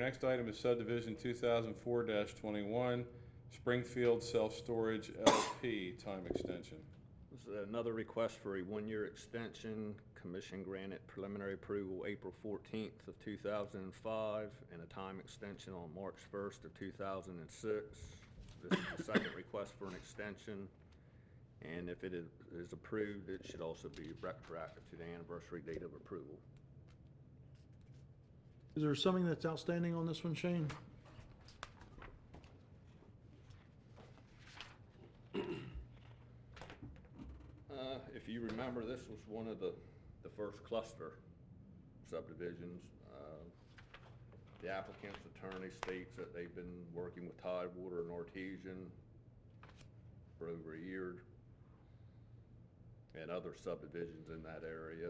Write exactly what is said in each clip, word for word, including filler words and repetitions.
next item is subdivision two thousand four twenty-one, Springfield Self-Storage L P, time extension. This is another request for a one-year extension. Commission granted preliminary approval April fourteenth of two thousand five and a time extension on March first of two thousand six. This is the second request for an extension, and if it is, is approved, it should also be retroactive to the anniversary date of approval. Is there something that's outstanding on this one, Shane? Uh, if you remember, this was one of the, the first cluster subdivisions. Uh, The applicant's attorney states that they've been working with Tidewater and Artesian for over a year and other subdivisions in that area.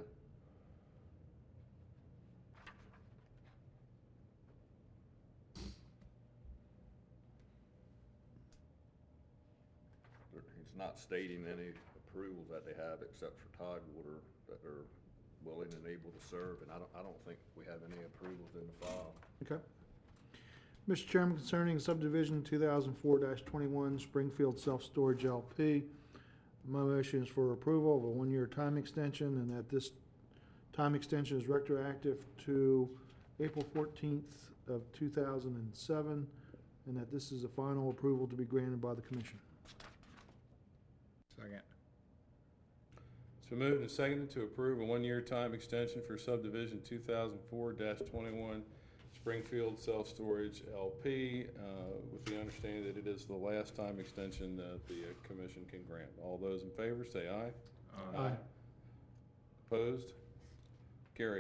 He's not stating any approvals that they have except for Tidewater that they're willing and able to serve, and I don't, I don't think we have any approvals in the file. Okay. Mister Chairman, concerning subdivision two thousand four twenty-one, Springfield Self-Storage L P, my motion is for approval of a one-year time extension, and that this time extension is retroactive to April fourteenth of two thousand seven, and that this is a final approval to be granted by the commission. Second. It's been moved and seconded to approve a one-year time extension for subdivision two thousand four twenty-one, Springfield Self-Storage L P, uh, with the understanding that it is the last time extension that the uh, commission can grant. All those in favor say aye. Aye. Opposed?